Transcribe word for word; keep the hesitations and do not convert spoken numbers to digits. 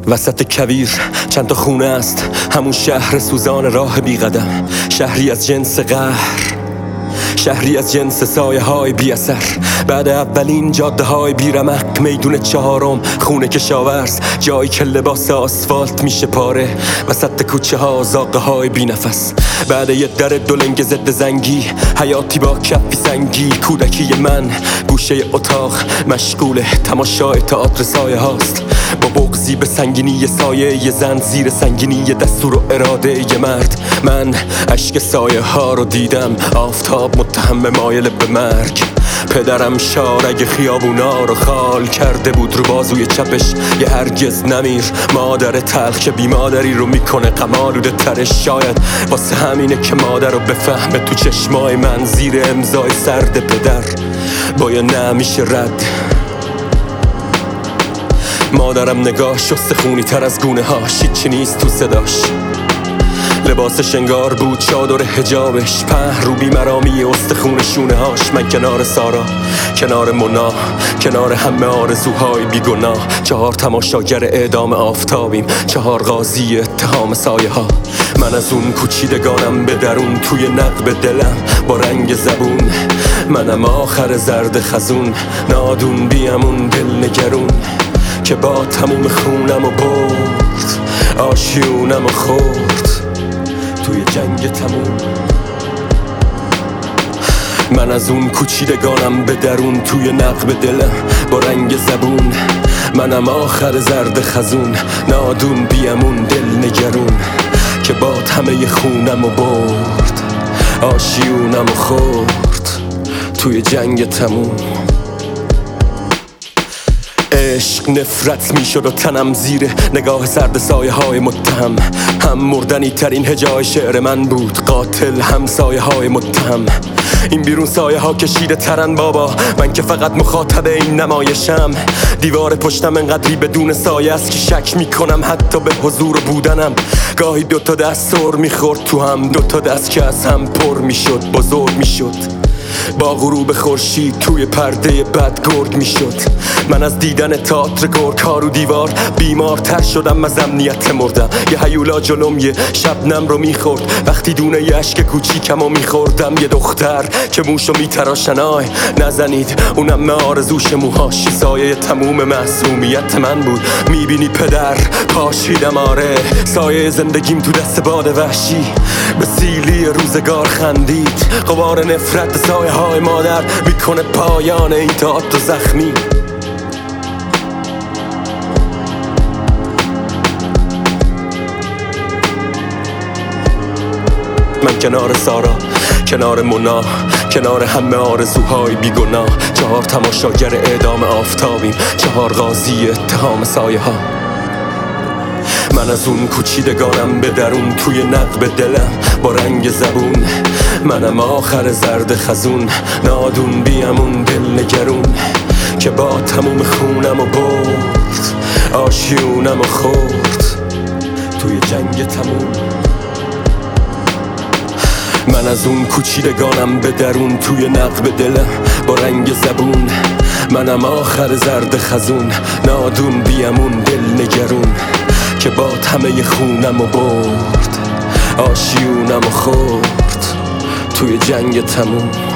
وسط کویر چند تا خونه است، همون شهر سوزان راه بی قدم. شهری از جنس قهر، شهری از جنس سایه های بی اثر. بعد اولین جاده های بی رمق، میدون چهارم خونه کشاورز، جایی که لباس آسفالت میشه پاره. وسط کوچه ها زاغه های بی نفس. بعد یه در دولنگ ضد زنگی، حیاتی با کفی سنگی. کودکی من گوشه اتاق مشغول تماشای تئاتر سایه هاست، با بغضی به سنگینی سایه ی زن، زیر سنگینی دستور و اراده ی مرد. من اشک سایه ها رو دیدم، آفتاب متهم مایل به مرگ. پدرم شارگ خیابونا رو خال کرده بود رو بازوی چپش، یه هرگز نمیر. مادر تلخ که بی مادری رو میکنه غم‌آلوده ترش. شاید واسه همینه که مادر رو بفهمه تو چشمای من، زیر امضای سرد پدر با یه نه میشه رد. مادرم نگاه شسته خونی تر از گونه هاش، هیچی نیست تو صداش. لباس شنگار بود، چادر حجابش په رو بیمرامی استخون شونه هاش. من کنار سارا، کنار مونا، کنار همه آرزوهای بیگناه. چهار تماشاگر اعدام آفتابیم، چهار قاضی اتهام سایه ها. من از اون کوچیدگانم به درون، توی نقب دلم با رنگ زبون. منم آخر زرد خزون، نادون بیامون دل نگرون، که با تموم خونم و برد، آشیونم و خورد توی جنگ تموم. من از اون کوچیدگانم به درون، توی نقب دلم با رنگ زبون. منم آخر زرد خزون، نادون بیامون دل نگرون، که با همه خونم و برد، آشیونم و خورد توی جنگ تموم. عشق نفرت میشد و تنم زیر نگاه سرد سایه های متهم. هم مردنی ترین هجای شعر من بود، قاتل هم سایه های متهم. این بیرون سایه ها کشیده ترن بابا، من که فقط مخاطب این نمایشم. دیوار پشتم انقدری بدون سایه است که شک میکنم حتی به حضور بودنم. گاهی دوتا دست سر میخورد تو هم، دوتا دست که از هم پر میشد، بزرگ میشد. با غروب خورشید توی پرده بد گرگ میشد. من از دیدن تئاتر گرگ ها رو دیوار بیمارتر شدم، از امنیت مردم. یه هیولا جلوم یه شبنم رو میخورد، وقتی دونه یه اشک کوچیکم رو میخوردم. یه دختر که موشو میتراشن، آی نزنید اونم من آرزوش موهاش. سایه تموم معصومیت من بود، میبینی پدر پاشیدم، آره سایه زندگیم تو دست باد وحشی. به سیلی روزگار خندید، غبار نفرت سایه های مادر میکنه پایان این تئاتر زخمی. من کنار سارا، کنار مونا، کنار همه آرزوهای بیگناه. چهار تماشاگر اعدام آفتابیم، چهار قاضی اتهام سایه ها. من از اون کوچیدگانم به درون، توی نقب دلم با رنگ زبون. منم آخر زرد خزون، نادون بیامون دل نگرون، که با تموم خونم و برد، آشیونم و خورد توی جنگ تموم. من از اون کوچیدگانم به درون، توی نقب دلم با رنگ زبون. منم آخر زرد خزون، نادون بیامون دل نگرون، که با همه خونم و برد، آشیونم و خورد توی جنگ تموم.